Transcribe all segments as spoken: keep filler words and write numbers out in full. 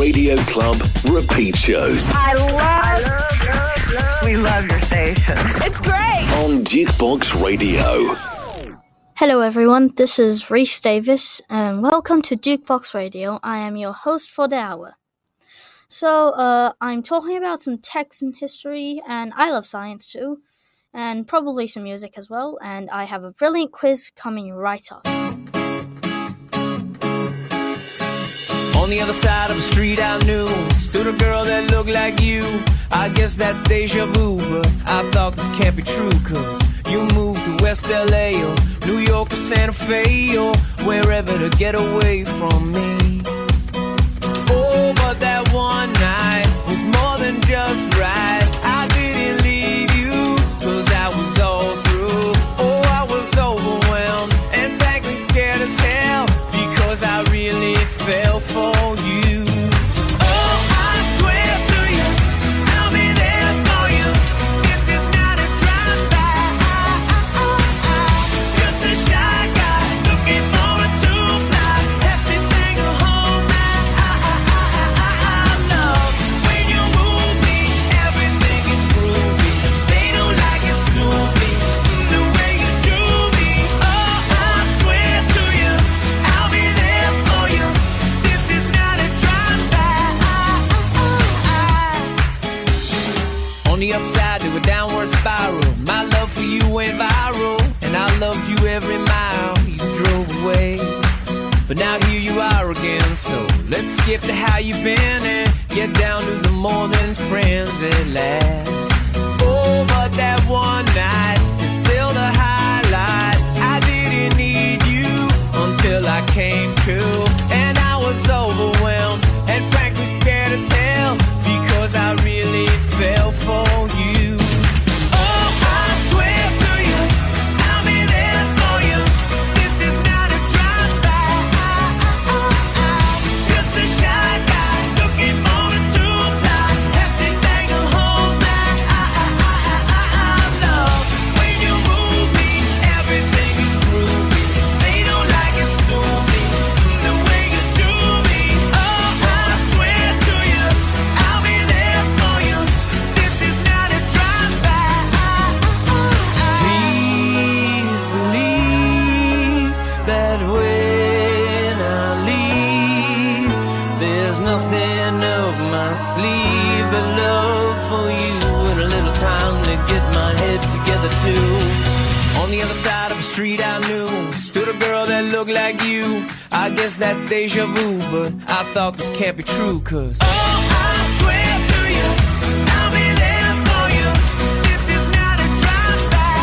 Radio Club repeat shows. I love, I love, love, love. We love your station. It's great. On Jukebox Radio. Hello everyone, this is Reese Davis and welcome to Jukebox Radio. I am your host for the hour. So, uh, I'm talking about some text and history, and I love science too, and probably some music as well, and I have a brilliant quiz coming right up. On the other side of the street I knew stood a girl that looked like you. I guess that's deja vu, but I thought this can't be true, cause you moved to West L A or New York or Santa Fe or wherever to get away from me. Oh, but that one night was more than just right. I didn't leave you, cause I was all through. Oh, I was overwhelmed and frankly scared as hell, because I really fell for you. Oh, I swear to you, I'll be there for you. This is not a drive-by. Just a shy guy looking for a two-ply. Hefty thing to hold my love. When you move me, everything is groovy. They don't like it, sue me the way you do me. Oh, I swear to you, I'll be there for you. This is not a drive-by. On the upside to a downward spiral, my love for you went viral, and I loved you every mile you drove away. But now here you are again, so let's skip to how you've been and get down to the more than friends at last. Oh, but that one night is still the highlight. I didn't need you until I came to, and I was overwhelmed and frankly scared as hell, because I really fell for you. Oh, I swear to you, I'll be there for you. This is not a drive-by. Just a shy guy looking for a two-ply. Hefty thing to hold my love. When you move me, everything is groovy. They don't like it, sue me the way you do me. Oh, I swear to you, I'll be there for you. This is not a drive-by. Please believe that when I leave, there's nothing up my sleeve but love for you and a little time to get my head together too. On the other side of the street I knew stood a girl that looked like you. I guess that's deja vu, but I thought this can't be true, cause oh, I swear to you, I'll be there for you. This is not a drive-by.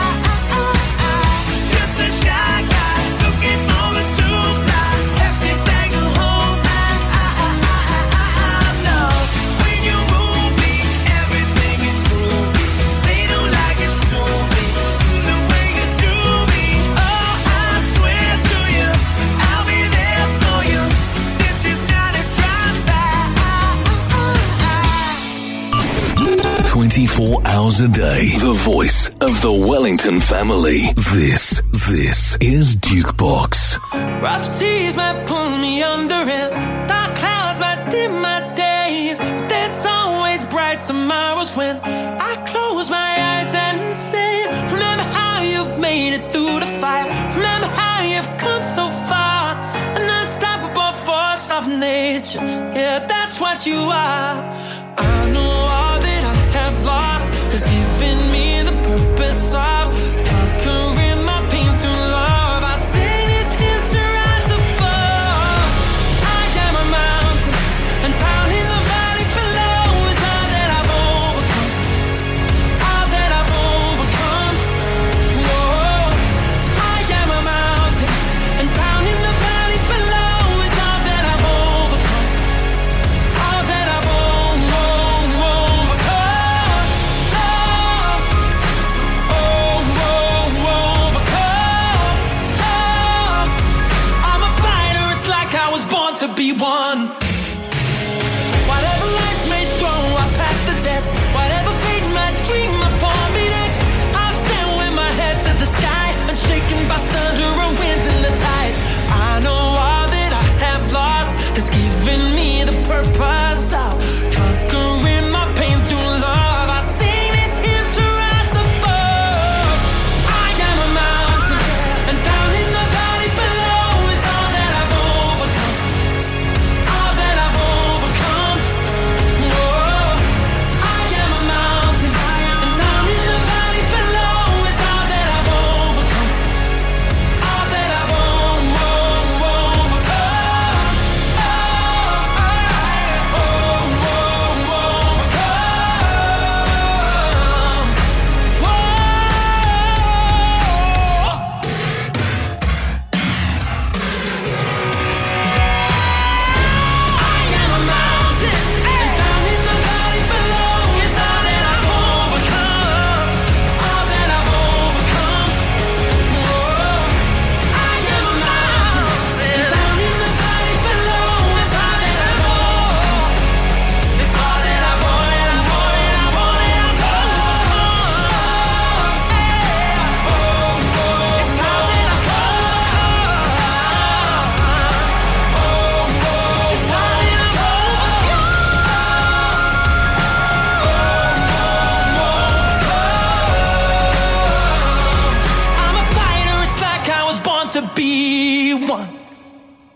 Just a shy guy looking for a two-ply. Hefty thing to hold my love. When you move me, everything is groovy. They don't like it, sue me the way you do me. Oh, I swear to you, I'll be there for you. This is not a drive-by. twenty-four hours a day. The voice of the Wellington family. This, this is Jukebox. Rough seas might pull me under and dark clouds might dim my days, but there's always bright tomorrows when I close my eyes and say, remember how you've made it through the fire. Remember how you've come so far. An unstoppable force of nature. Yeah, that's what you are. I know all that I have lost has given me the purpose of conquering my pain through love. I sing his here to rise above. I am a mountain, and down in the valley below is all that I've overcome. All that I've overcome. Whoa. I am a mountain, and down in the valley below is all that I've overcome. All that I've overcome. To be one. Whatever life may throw, I pass the test. Whatever fate might dream upon me next, I'll stand with my head to the sky, unshaken by thunder and winds and the tide. I know all that I have lost has given me the purpose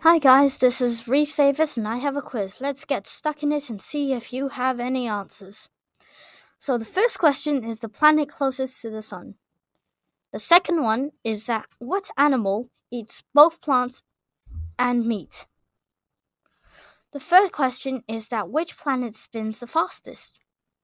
Hi guys, this is Reese Davis and I have a quiz. Let's get stuck in it and see if you have any answers. So the first question is the planet closest to the sun. The second one is that what animal eats both plants and meat? The third question is that which planet spins the fastest?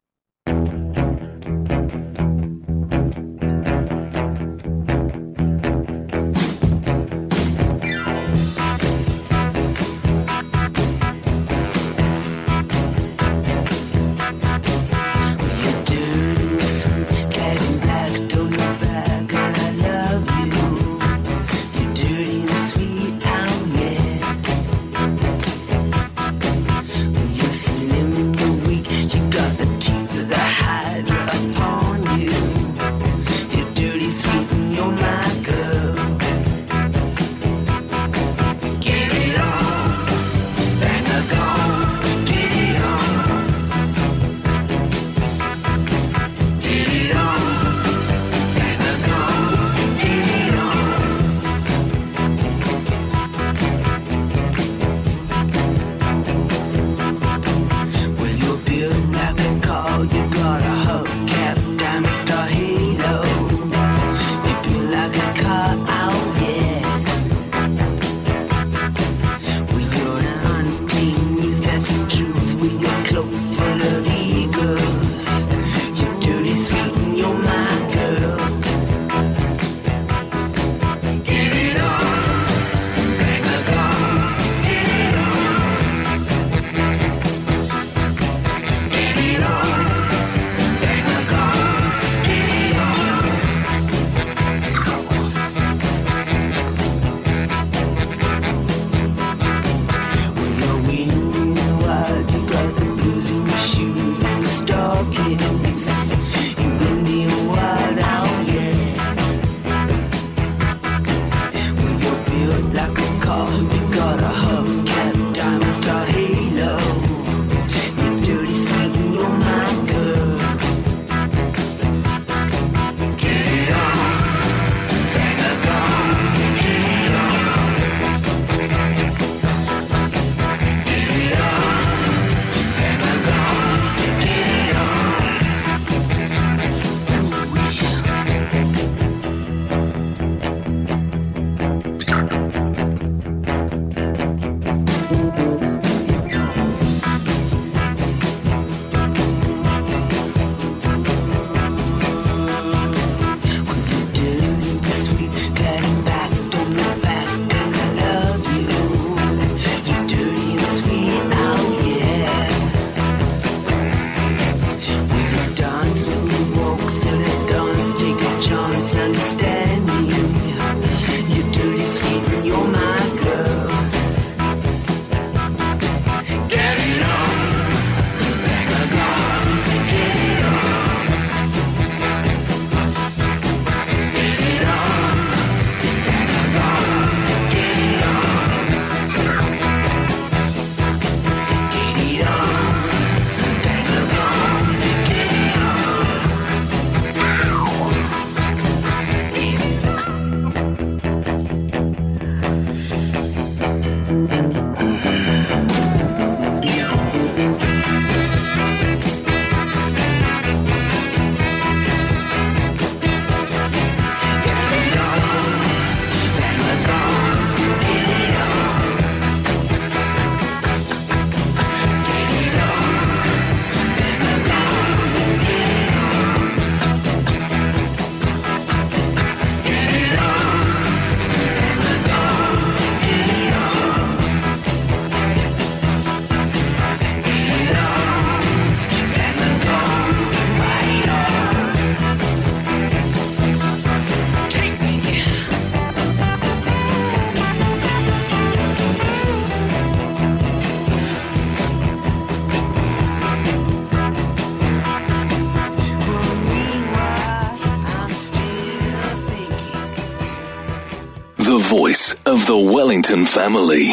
The voice of the Wellington family.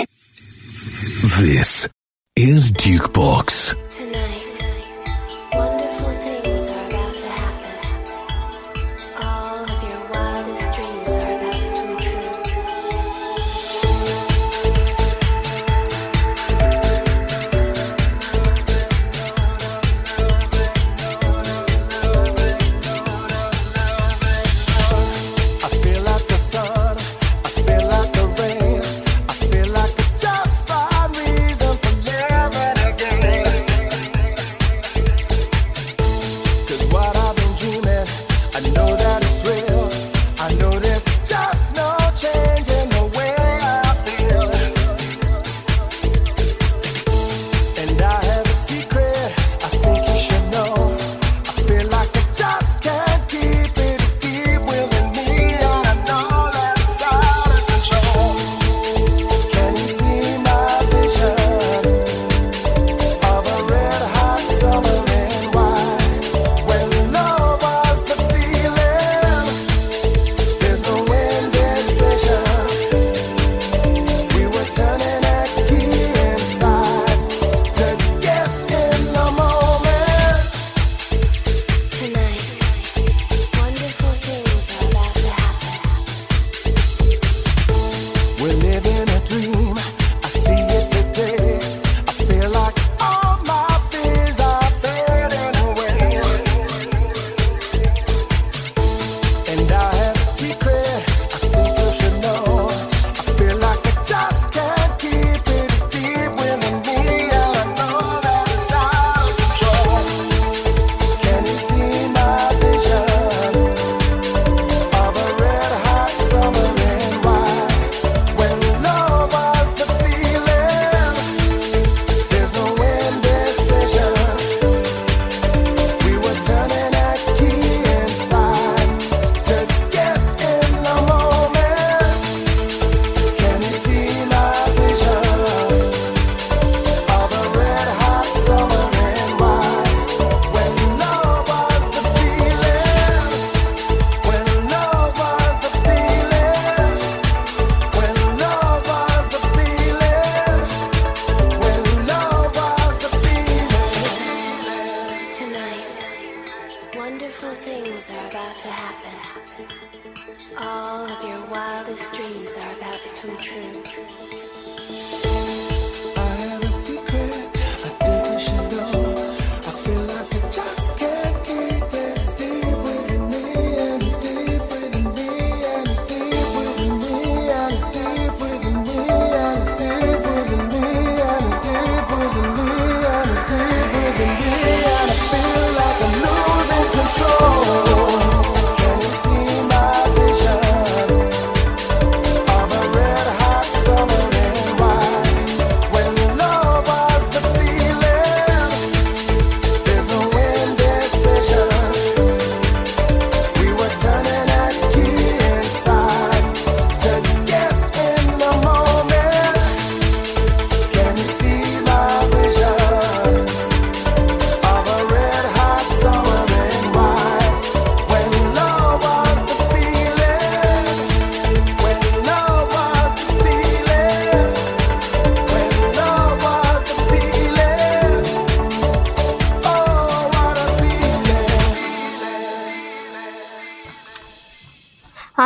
This is Dukebox. Tonight, wonderful things are about to happen. All of your wildest dreams are about to come true.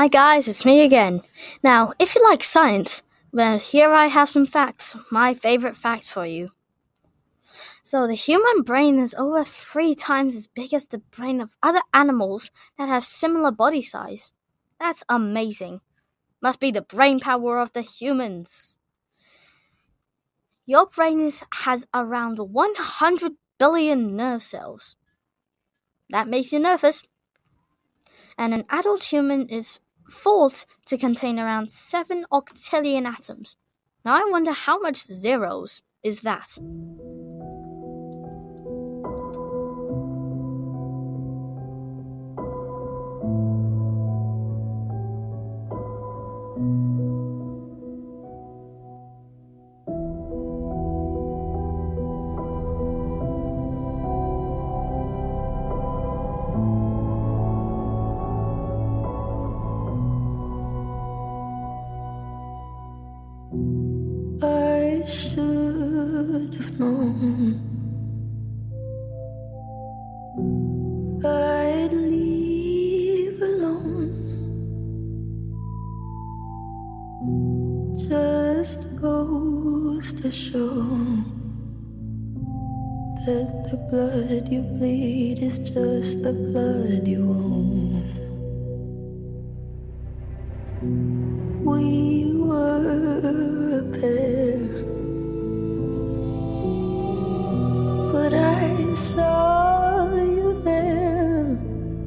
Hi guys, it's me again. Now, if you like science, well, here I have some facts, my favorite fact for you. So, the human brain is over three times as big as the brain of other animals that have similar body size. That's amazing. Must be the brain power of the humans. Your brain is, has around one hundred billion nerve cells. That makes you nervous. And an adult human is thought to contain around seven octillion atoms. Now I wonder how much zeros is that? I should have known I'd leave alone. Just goes to show that the blood you bleed is just the blood you own. We were a pair, but I saw you there.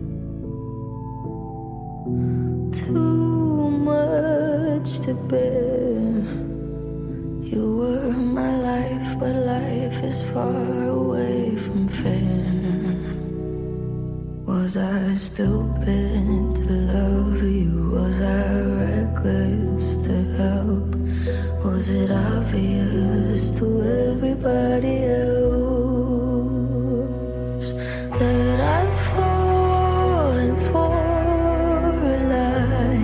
Too much to bear. You were my life, but life is far away from fair. Was I stupid to love you? Was I reckless to help? Was it obvious to everybody else that I've fallen for a lie?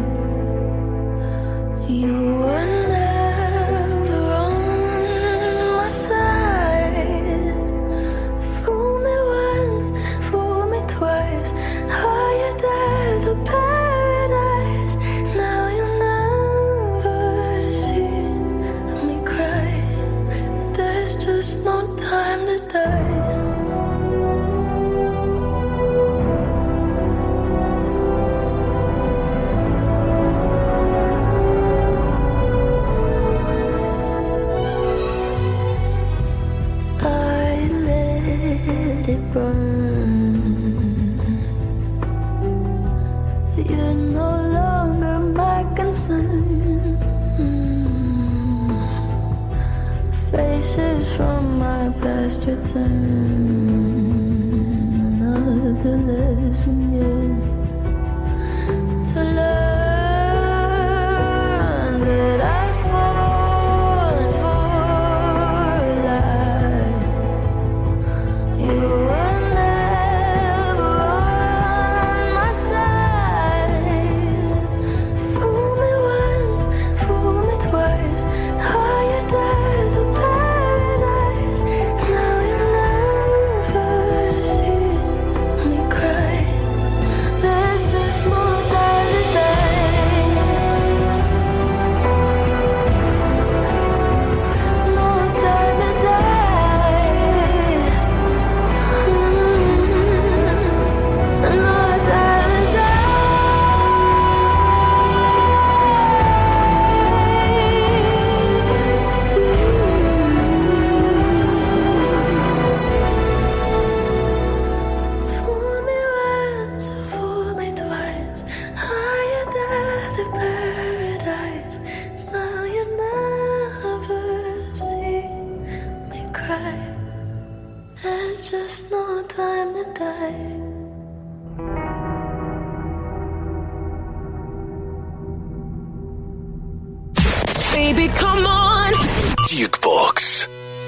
You were never on my side. Fool me once, fool me twice. Are you there, the paradise? Now you never see me cry. There's just no time to die. I let it burn. You're no longer my concern. Faces from my past return. Another lesson yet to learn that I've fallen for a lie. You were never on my side. Fool me once, fool me twice. Are you there, the paradise? Now you never see me cry. There's just no time to die. No time to die. Mm, no time to Fool me once, fool me twice. Are you there, the paradise? Now you never see me cry. There's just no time to die. Baby, come on. Jukebox.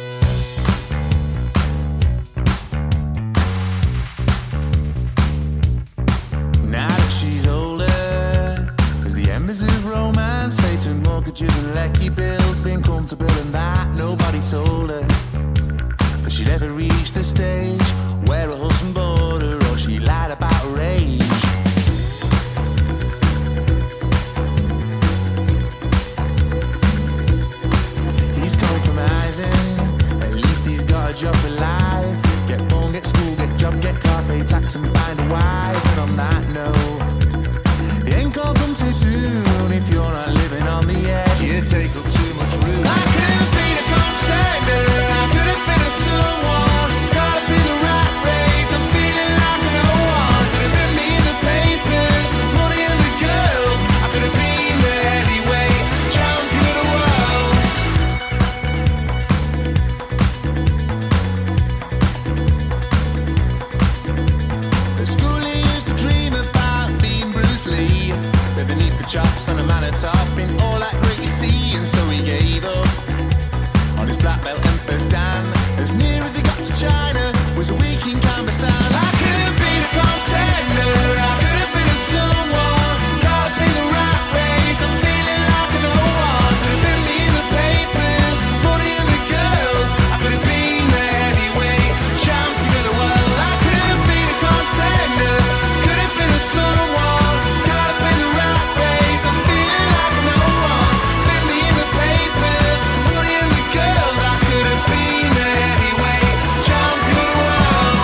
Now that she's older, as the embers of romance fade to mortgages and lecky bills, been comfortable in that nobody told her that she'd ever reach the stage where a husband bored her or she lied about her age. your wife. And on that note, it ain't gonna come too soon if you're not living on the edge. You take up too much room. I could have been a contender, I could have been a someone, caught up in the rat race, I'm feeling like no one. Could have been me in the papers, money and the girls. I could have been the heavyweight champion of the world. At school he used to dream about being Bruce Lee, with the need for chops and a man at top in all that great you see. And so he gave up on his black belt and first dan. As near as he got to China was a week in Canvassan. I could have been a contender, I could have been a someone, caught up in the rat race, I'm feeling like no one. Could have been me in the papers, money and the girls. I could have been the heavyweight champion of the world. I could have been a contender, could have been a someone, caught up in the rat race, I'm feeling like no one. Been me in the papers, money and the girls. I could have been the heavyweight champion of the world.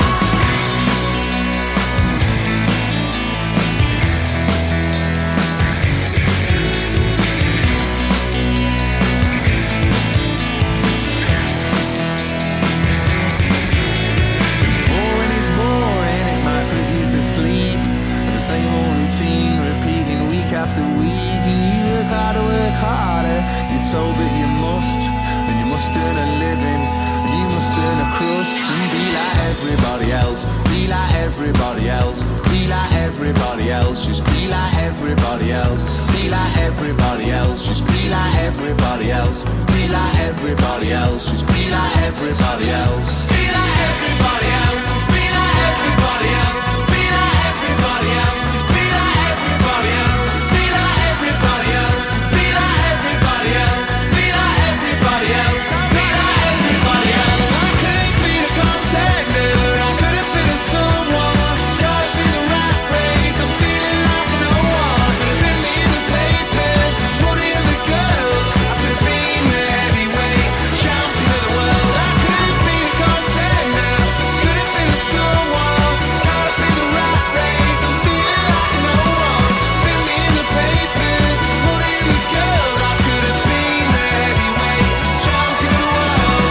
It's boring, it's boring, it might put you to sleep. It's the same old routine, repeating week after week. And you work harder, work harder. You're told that you must, and you must earn a living, and you must earn a crust. And be like everybody else, be like everybody else, be like everybody else, just be like everybody else, be like everybody else, just be like everybody else, be like everybody else, just be like everybody else, be like everybody else, just be like everybody else, just be like everybody else, just be like everybody else, just be like everybody else, just be like everybody else, just be like everybody else, just be like everybody else. I could have been a contender, I could have been a someone, caught up in the rat race, I'm feeling like no one. Could have been me in the papers, money and the girls. I could have been the heavyweight champion of the world. I could have been a contender, could have been a someone, caught up in the rat race, I'm feeling like no one. Been me in the papers, money and the girls. I could have been the heavyweight champion of the world.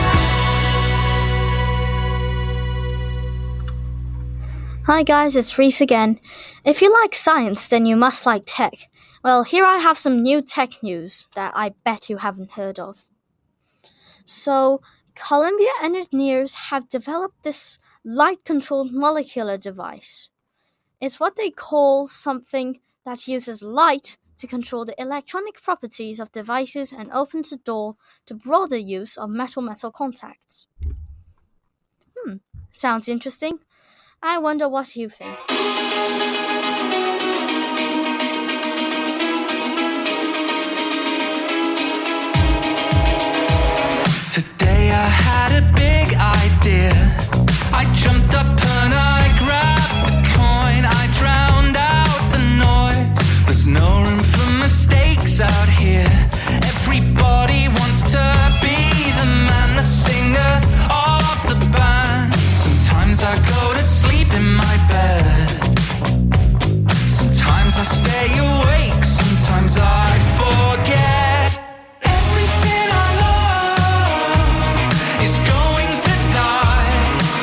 Hi guys, it's Reese again. If you like science, then you must like tech. Well, here I have some new tech news that I bet you haven't heard of. So, Columbia engineers have developed this light-controlled molecular device. It's what they call something that uses light to control the electronic properties of devices and opens the door to broader use of metal-metal contacts. Hmm, sounds interesting. I wonder what you think. Today I had a big idea. I jumped up and I grabbed the coin. I drowned out the noise. There's no room for mistakes out here. Everybody wants to be the man, the singer of the band. Sometimes I go to sleep in my bed. Sometimes I stay awake. Sometimes I forget. Everything I love is going to die.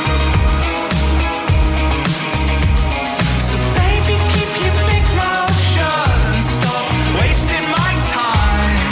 So baby, keep your big mouth shut and stop wasting my time.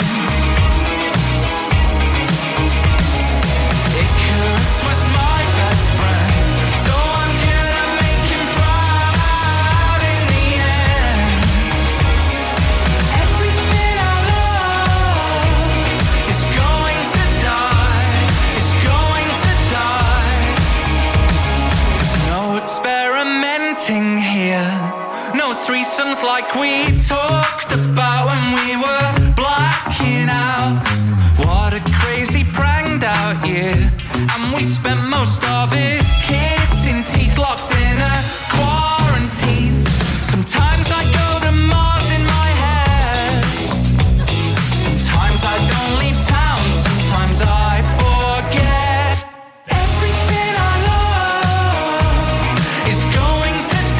Icarus was my best friend, so I'm gonna make him proud in the end. Everything I love is going to die, is going to die. There's no experimenting here, no threesomes like we talked about when we were blacking out. What a crazy pranked out year, and we spent most of it kissing teeth, locked in a quarantine. Sometimes I go to Mars in my head. Sometimes I don't leave town. Sometimes I forget. Everything I love is going to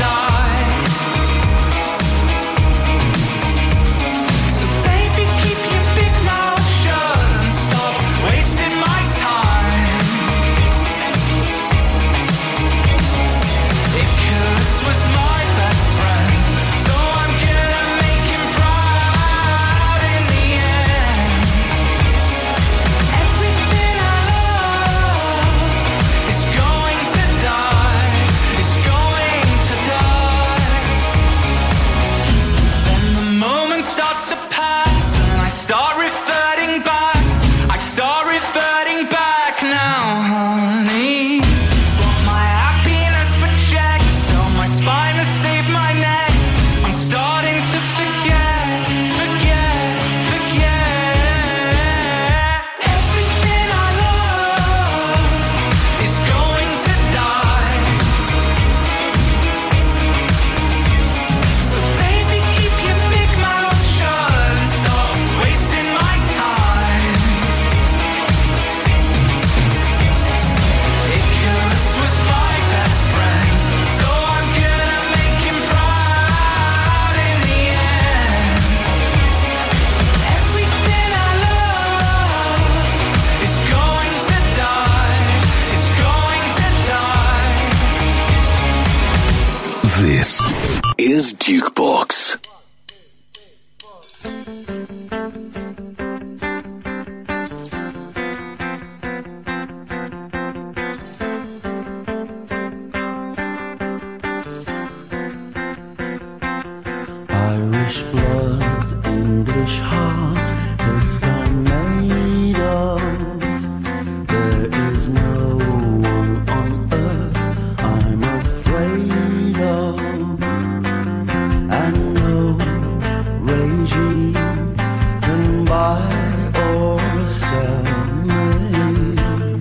is Dukebox. Irish blood, English heart, this I'm made of. There is no one on earth I'm afraid of, and no regime can buy or sell me.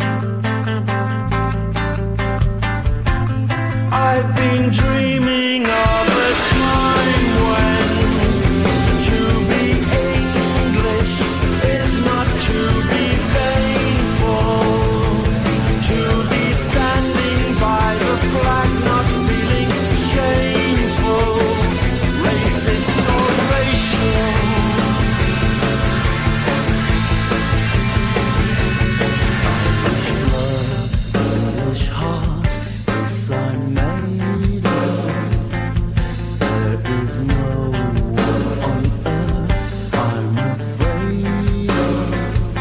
I've been dreaming of a time when to be English is not to be painful, to be standing by the flag, not feeling shameful, racist or racial. Irish blood, English heart, yes I'm made of. There is no one on earth I'm afraid of,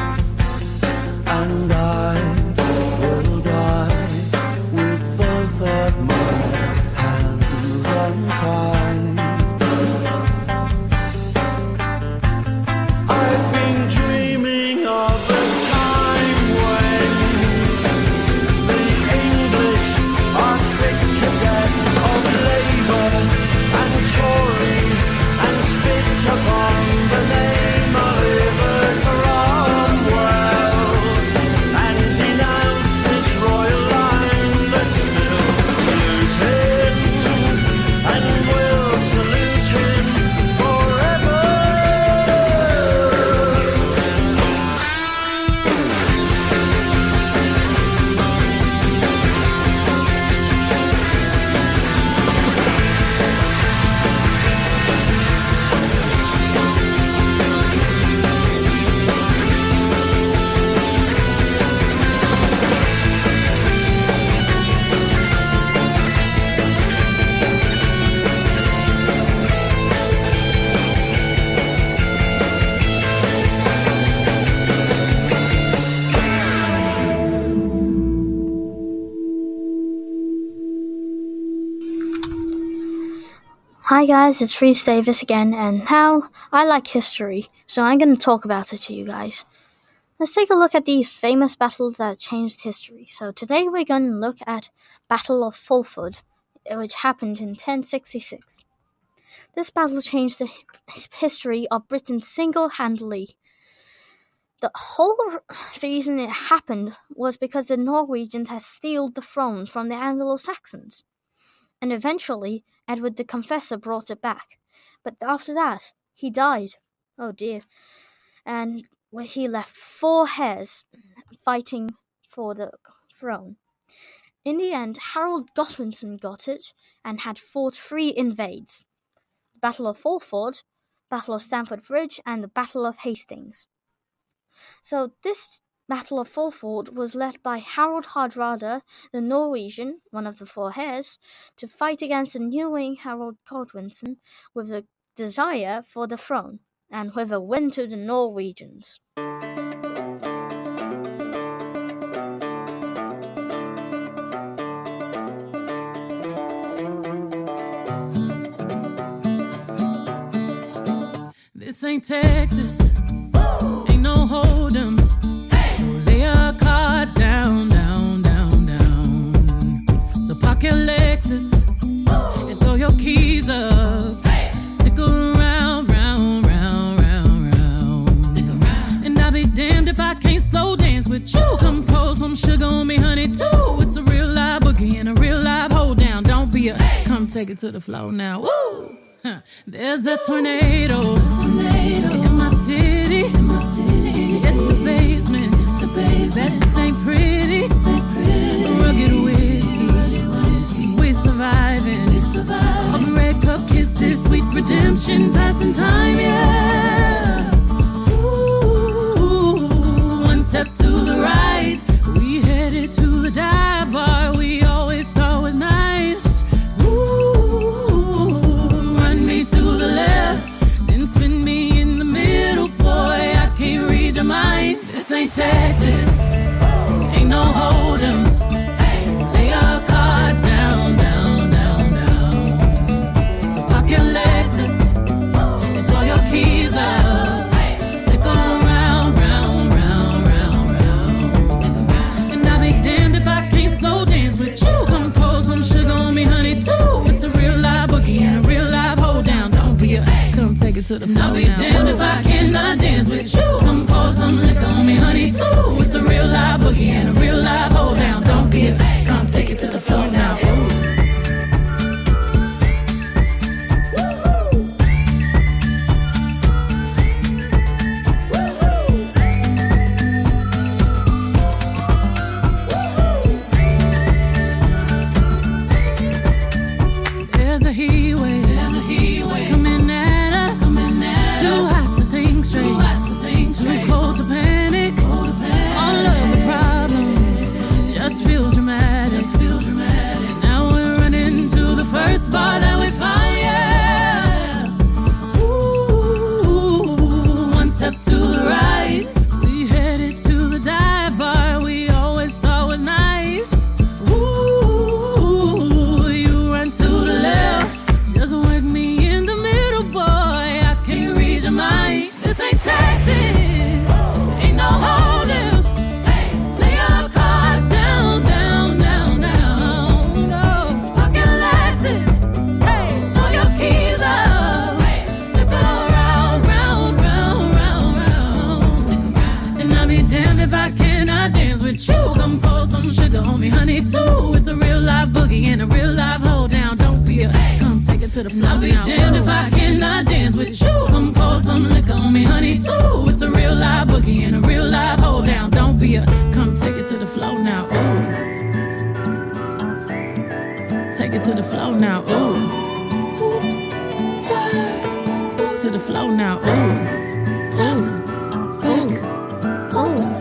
and I will die with both of my hands untied. I've been dreaming of a time when the English are sick to death of Labour and Tories, and spit upon the name of Oliver Cromwell, and denounce this royal line that still salutes him, and will salute him forever. Hi guys, it's Reese Davis again, and now I like history, so I'm going to talk about it to you guys. Let's take a look at these famous battles that changed history. So today we're going to look at Battle of Fulford, which happened in ten sixty-six. This battle changed the hi- history of Britain single-handedly. The whole r- reason it happened was because the Norwegians had stealed the throne from the Anglo-Saxons. And eventually, Edward the Confessor brought it back. But after that, he died. Oh dear. And where he left four heirs fighting for the throne. In the end, Harold Godwinson got it and had fought three invades. The Battle of Fulford, Battle of Stamford Bridge, and the Battle of Hastings. So this Battle of Fulford was led by Harold Hardrada, the Norwegian, one of the four heirs, to fight against the new Harold Godwinson with a desire for the throne, and with a win to the Norwegians. This ain't Texas, ain't no hold'em. So lay your cards down, down, down, down. So park your Lexus and throw your keys up. Stick around, round, round, round, round. Stick around. And I'll be damned if I can't slow dance with you. Come pour some sugar on me, honey, too. It's a real live boogie and a real live hold down. Don't be a, come take it to the floor now. Woo! Huh. There's a tornado, There's a tornado in my city, in my city. Hit the basement, the basement. That ain't pretty, ain't pretty. Rugged whiskey, rugged whiskey. We're surviving, we surviving. Of red cup kisses, sweet redemption, passing time, yeah. Ooh, one step to the right, we headed to the dive bar we always thought was nice. Ooh. to the floor. I'll be damned if I cannot dance with you. Come pour some liquor on me, honey, too. It's a real live boogie and a real live hold down. Don't be a babe, come take it to the floor now. Ooh. To the floor. I'll be damned if I cannot dance with you. Come pour some liquor on me, honey, too. It's a real live boogie and a real live hold down. Don't be a come take it to the floor now. Ooh. Take it to the floor now. Ooh. Hoops, spurs, to the floor now. Ooh. Top, back, oops.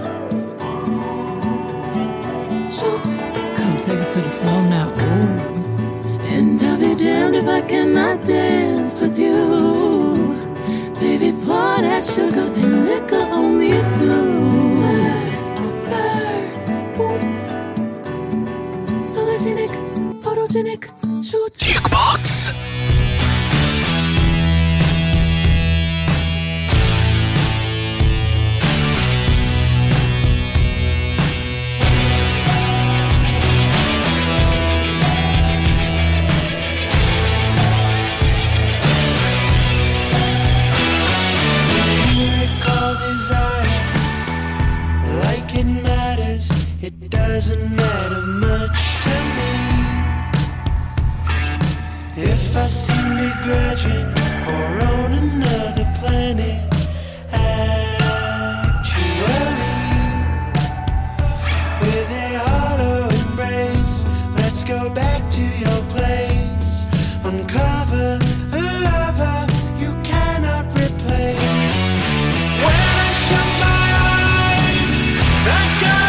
Shoot. Come take it to the floor now. Ooh. And I'll be damned if I cannot dance with you. Baby, pour that sugar and liquor on me too. Spurs, spurs, boots. Sologenic, photogenic, shoot. Jukebox. It doesn't matter much to me if I seem begrudging or on another planet. Actually, with a hollow embrace, let's go back to your place. Uncover a lover you cannot replace. When I shut my eyes, I got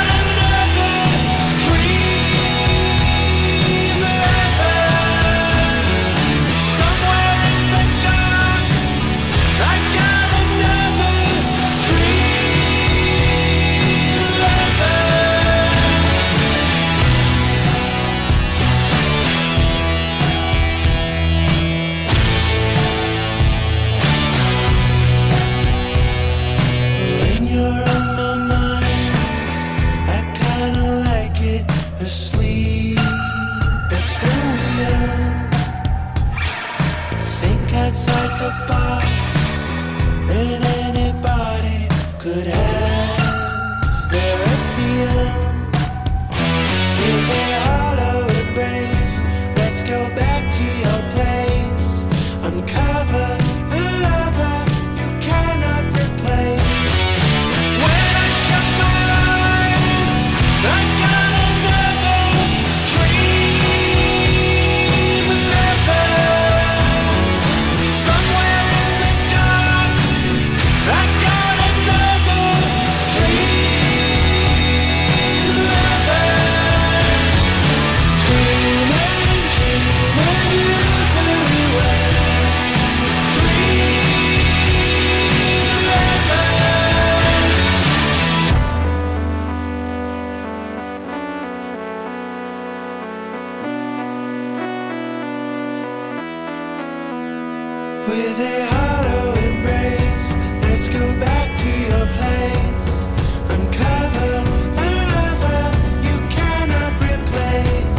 outside the box, and anybody could have their appeal. With a hollow embrace, let's go back to your place. Uncover a lover you cannot replace. When I shut my eyes, I got another dream lover. Somewhere in the dark, I got another dream lover. Dreaming, dreaming you very well. Dream lover. With a hollow embrace, let's go back to your place. Uncover a lover you cannot replace.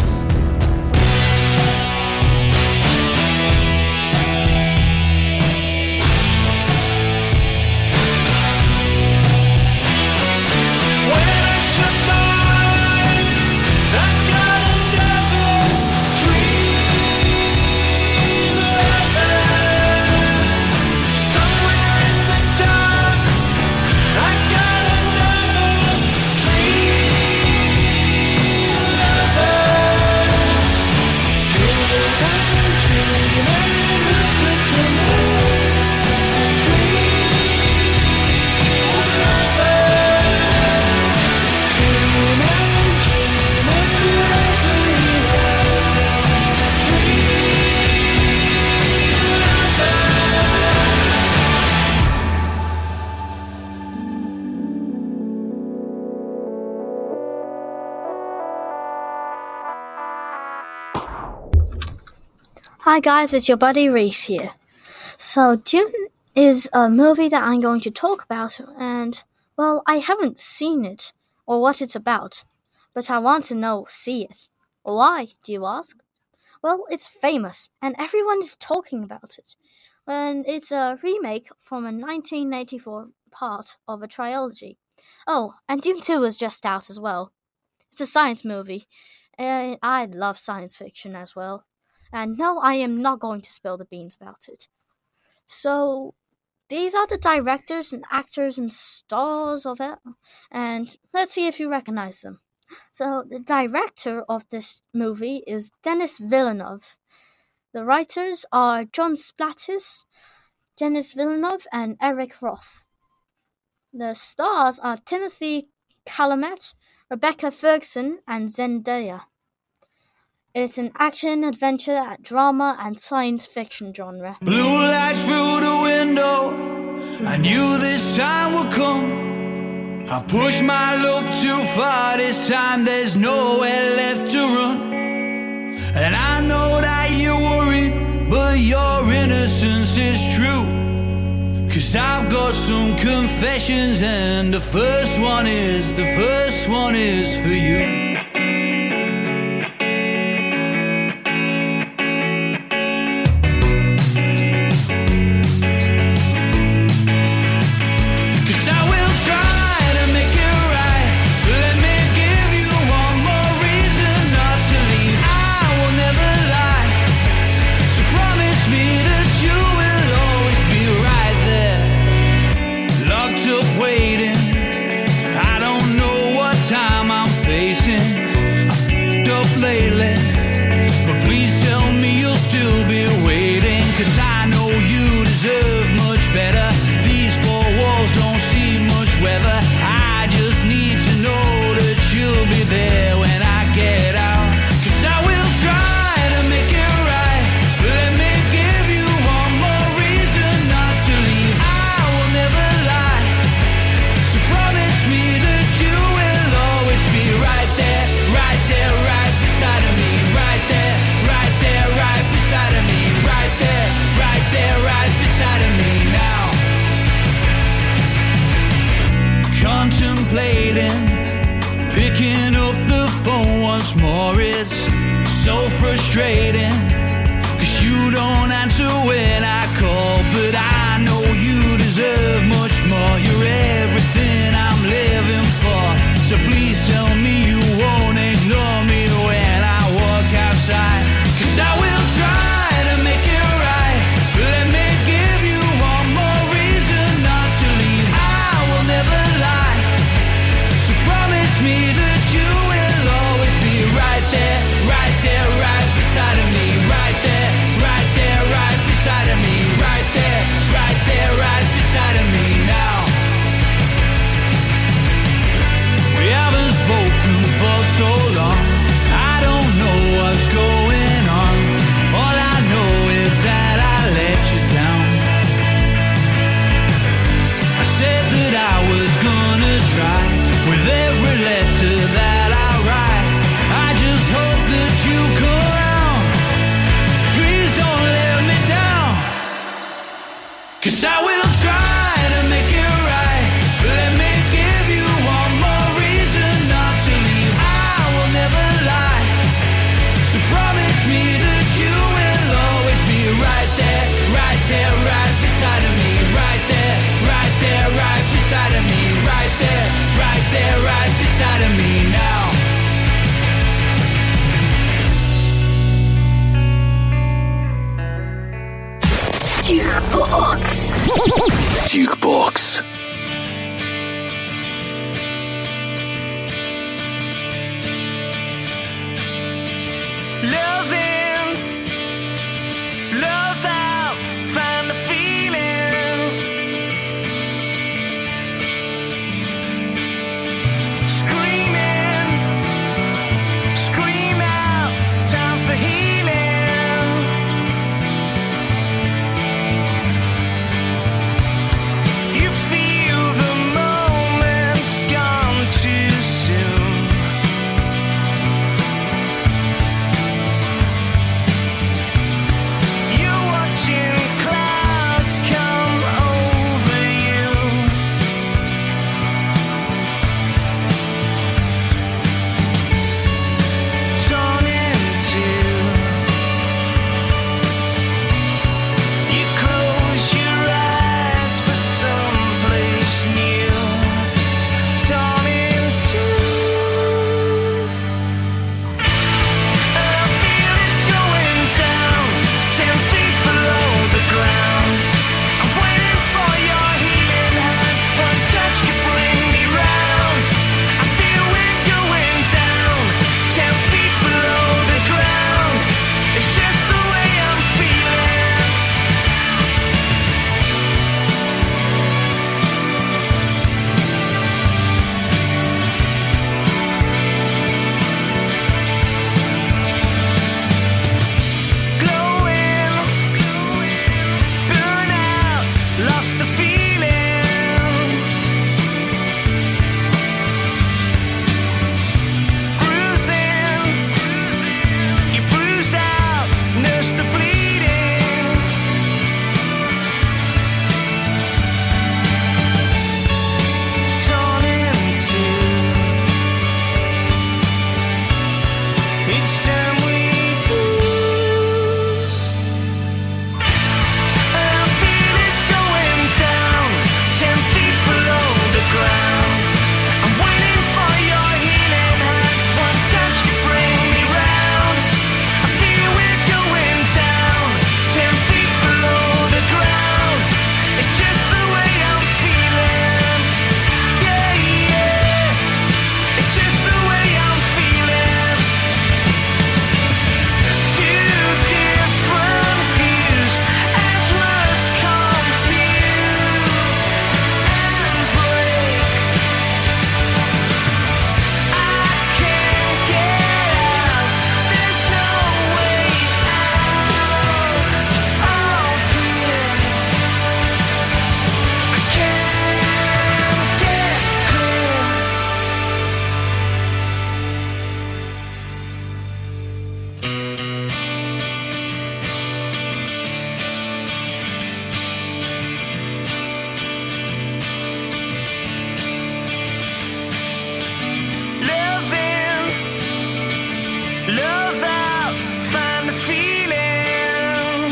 Hi guys, it's your buddy Reese here. So Dune is a movie that I'm going to talk about, and, well, I haven't seen it, or what it's about, but I want to know, see it. Why, do you ask? Well, it's famous, and everyone is talking about it. And it's a remake from a nineteen eighty-four part of a trilogy. Oh, and Dune two was just out as well. It's a science movie, and I love science fiction as well. And no, I am not going to spill the beans about it. So, these are the directors and actors and stars of it, and let's see if you recognize them. So, the director of this movie is Denis Villeneuve. The writers are John Splatis, Denis Villeneuve, and Eric Roth. The stars are Timothy Chalamet, Rebecca Ferguson, and Zendaya. It's an action, adventure, drama, and science fiction genre. Blue lights through the window, I knew this time would come. I've pushed my luck too far this time, there's nowhere left to run. And I know that you're worried, but your innocence is true. Cause I've got some confessions, and the first one is, the first one is for you. Picking up the phone once more, it's so frustrating. Cause you don't answer when I call, but I know you deserve much more. You're everything I'm living for. So please tell me you won't ignore me when I walk outside. Cause I will try to make it right. Let me give you one more reason not to leave. I will never lie. So promise me that you will always be right there, right there, right beside of me. Right there, right there, right beside of me. Right there, right there, right beside of me now. We haven't spoken for so long. I don't know what's going on. All I know is that I let you down. I said that I was gonna try with every letter that I write. I just hope that you come around. Please don't let me down. Cause I will try to make it right. Let me give you one more reason not to leave. I will never lie. So promise me that you will always be right there, right there, right beside of me. Right there, right there, right beside of me. Right there, right there, right beside of me now. Jukebox. Jukebox. Love in, love out, find the feeling. Screaming, scream out, time for healing. You feel each time we lose. I feel it's going down, ten feet below the ground. I'm waiting for your healing hand, one touch could bring me round. I feel we're going down, ten feet below the ground. It's just the way I'm feeling. Yeah, yeah. It's just the way I'm feeling. Two different views as words confuse and break. I can't get out. There's no way out of here. I can't get clear. Loving, love out, find the feeling.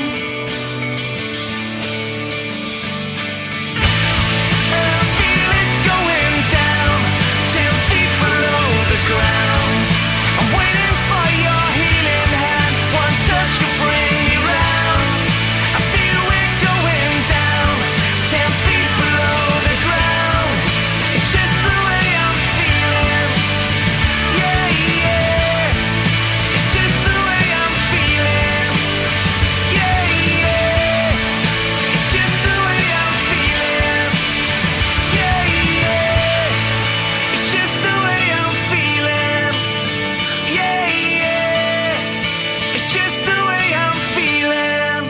I feel it's going down, ten feet below the ground. I'm waiting for your healing hand, one touch to bring me round. I feel we're going down, ten feet below the ground. It's just the way I'm feeling. Yeah, yeah. It's just the way I'm feeling. Yeah, yeah. It's just the way I'm feeling. Yeah, yeah. It's just the way I'm feeling. Yeah, yeah. It's just the way I'm feeling.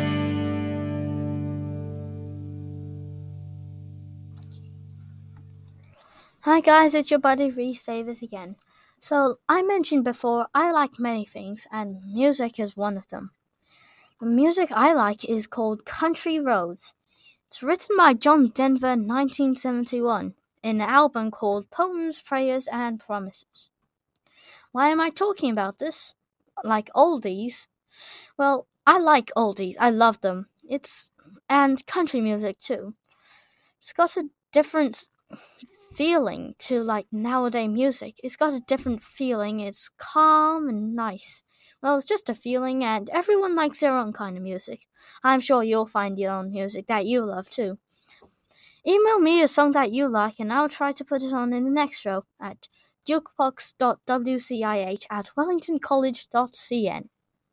Hi guys, it's your buddy Reese Davis again. So, I mentioned before, I like many things, and music is one of them. The music I like is called Country Roads. It's written by John Denver in nineteen seventy-one, in an album called Poems, Prayers, and Promises. Why am I talking about this? Like oldies? Well, I like oldies, I love them. It's and country music too. It's got a different feeling to like nowadays music. It's got a different feeling. It's calm and nice. Well, it's just a feeling, and everyone likes their own kind of music. I'm sure you'll find your own music that you love too. Email me a song that you like, and I'll try to put it on in the next show at jukebox dot w c i h at wellington college dot c n.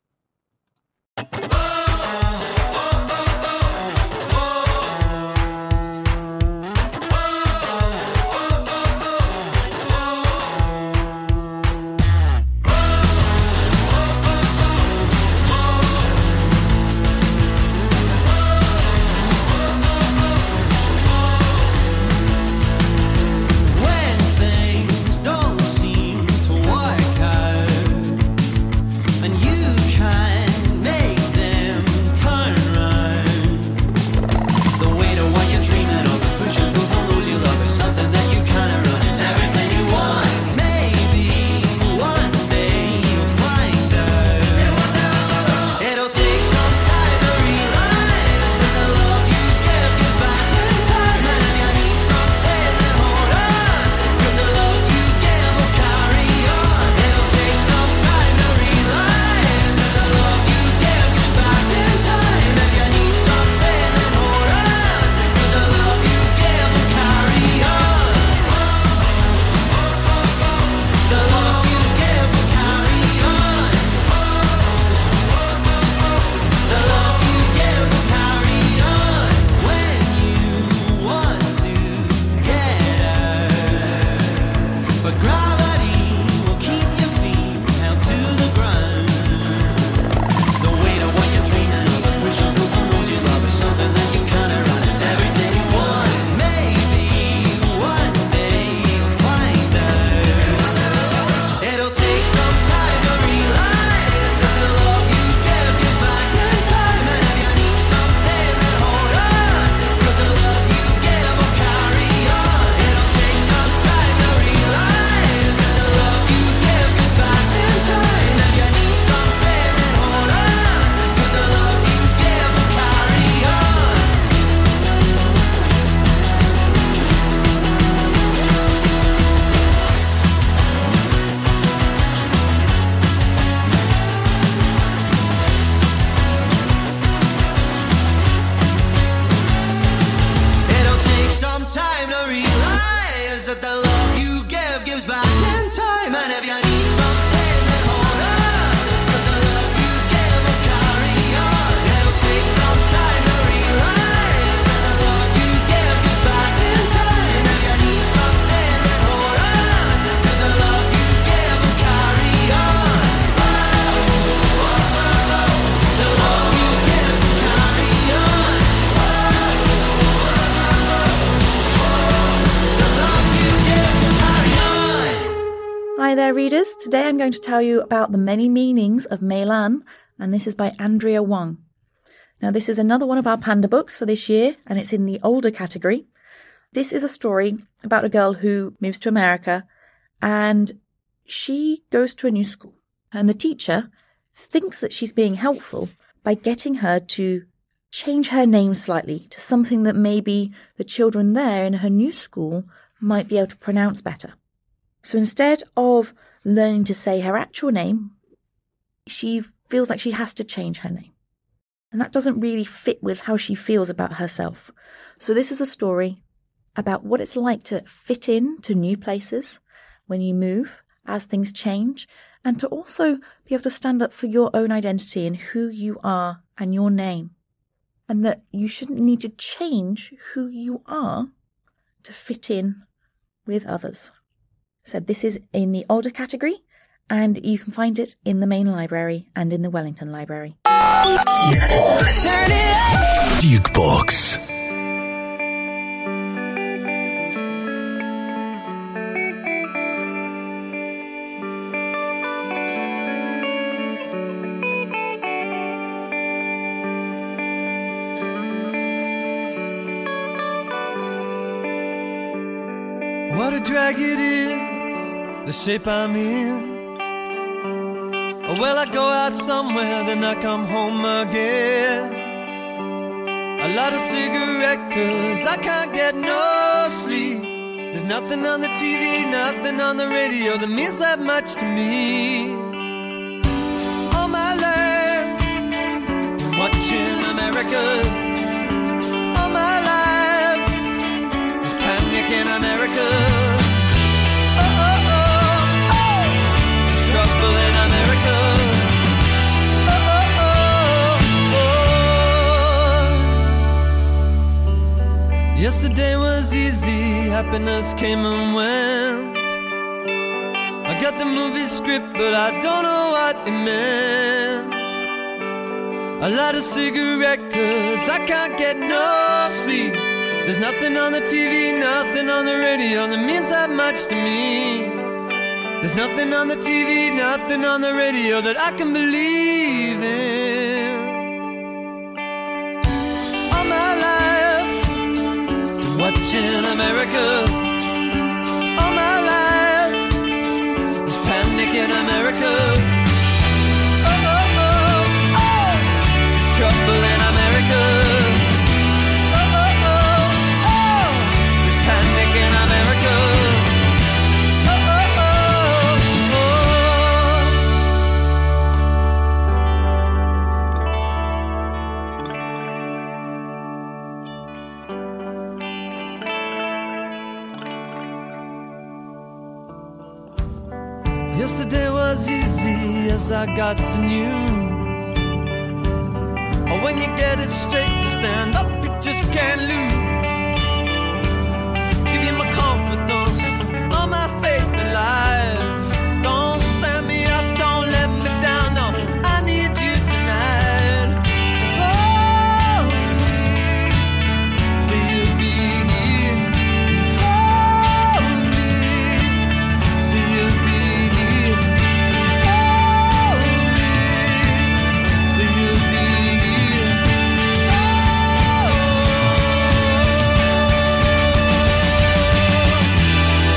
When things don't seem to work out, and you readers. Today I'm going to tell you about the many meanings of Meilan, and this is by Andrea Wang. Now, this is another one of our panda books for this year, and it's in the older category. This is a story about a girl who moves to America, and she goes to a new school. And the teacher thinks that she's being helpful by getting her to change her name slightly to something that maybe the children there in her new school might be able to pronounce better. So instead of learning to say her actual name, she feels like she has to change her name. And that doesn't really fit with how she feels about herself. So this is a story about what it's like to fit in to new places when you move, as things change, and to also be able to stand up for your own identity and who you are and your name. And that you shouldn't need to change who you are to fit in with others. So this is in the older category, and you can find it in the main library and in the Wellington Library. Dukebox. What a drag it is, the shape I'm in. Well, I go out somewhere, then I come home again. A lot of cigarette, cause I can't get no sleep. There's nothing on the T V, nothing on the radio that means that much to me. All my life, watching America. All my life, there's panic in America. Oh, oh, oh, oh, there's trouble in America. Oh, oh, oh, oh. Yesterday was easy, happiness came and went. I got the movie script, but I don't know what it meant. A lot of cigarette, cause I can't get no sleep. There's nothing on the T V, nothing on the radio that means that much to me. There's nothing on the T V, nothing on the radio that I can believe in. All my life, watching America. All my life, there's panic in America. Oh, oh, oh, oh, there's trouble in America. Yesterday was easy as I got the news. Oh, when you get it straight to stand up, you just can't lose. Give you my confidence, all my faith in life. Don't stand me up, don't let me down, no. I need you tonight to hold me. Say you'll be here and hold me. Say you'll be here and hold me. Say you'll be here. Oh.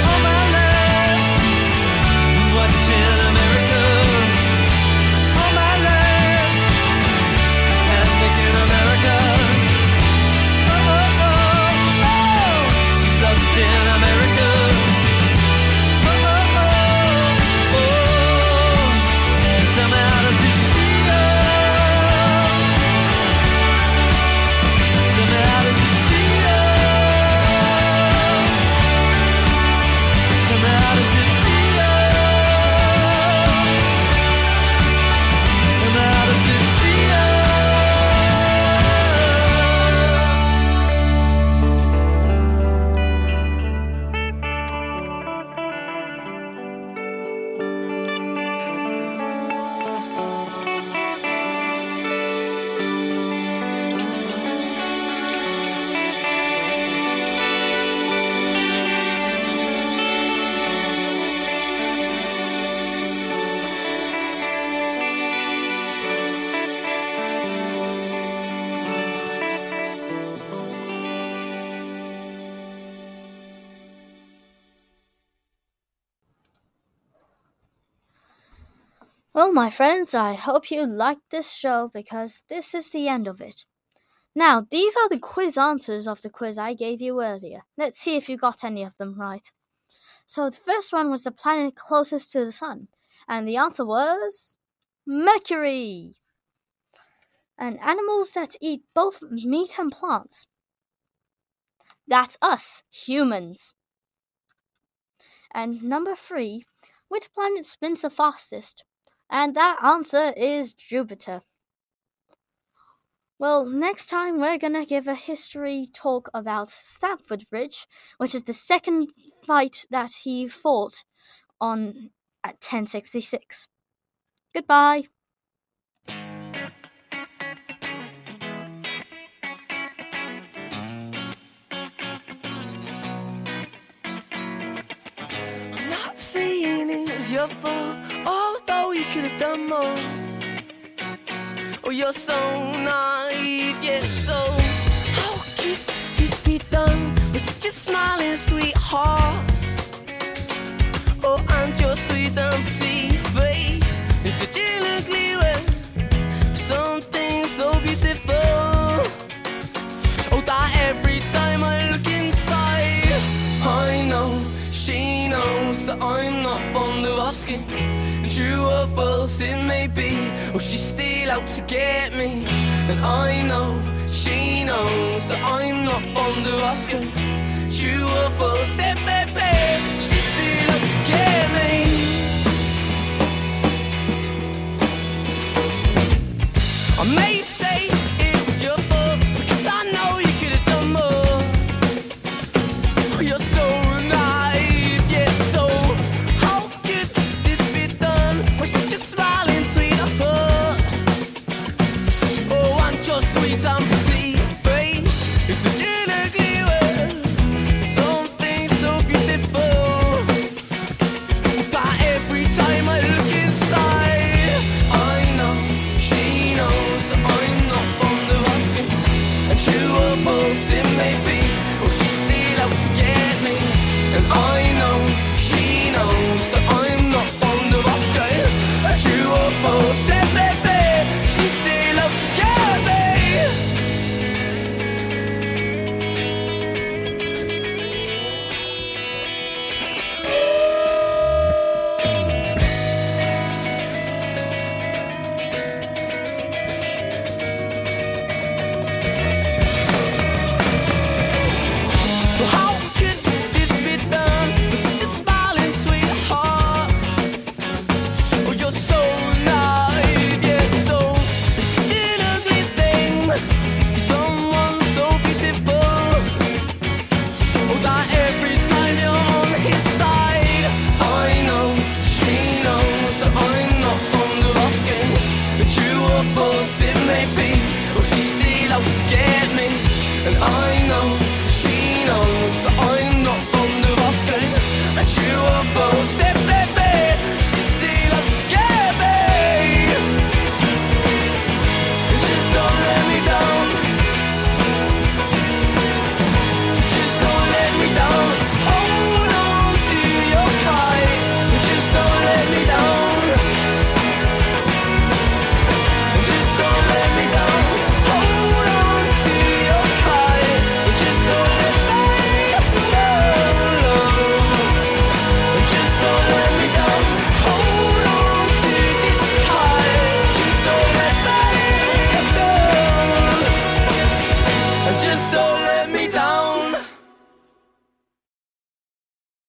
Well, my friends, I hope you liked this show because this is the end of it. Now, these are the quiz answers of the quiz I gave you earlier. Let's see if you got any of them right. So the first one was the planet closest to the sun, and the answer was Mercury. And animals that eat both meat and plants. That's us, humans. And number three, which planet spins the fastest? And that answer is Jupiter. Well, next time we're gonna give a history talk about Stamford Bridge, which is the second fight that he fought on at ten sixty-six. Goodbye. I'm not saying it was your fault, although you could have done more. Oh, you're so naive, yes, so how could this be done with such a smiling sweetheart? Oh, and your sweet and pretty face is such an ugly way for something so beautiful. Oh, that every time I look inside, I know she knows that I'm not fond of asking. True or false it may be, or she's still out to get me. And I know she knows that I'm not fond of asking. True or false it may be, she's still out to get me.